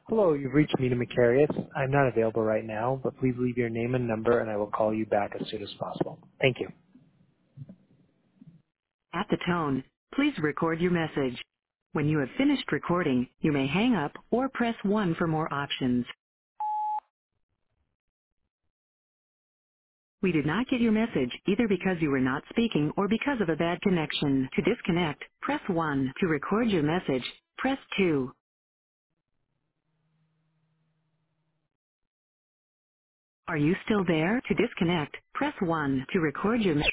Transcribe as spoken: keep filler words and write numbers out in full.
Hello, you've reached Mina Macarius. I'm not available right now, but please leave your name and number and I will call you back as soon as possible. Thank you. At the tone, please record your message. When you have finished recording, you may hang up or press one for more options. We did not get your message either because you were not speaking or because of a bad connection. To disconnect, press one. To record your message, press two. Are you still there? To disconnect, press one. To record your message.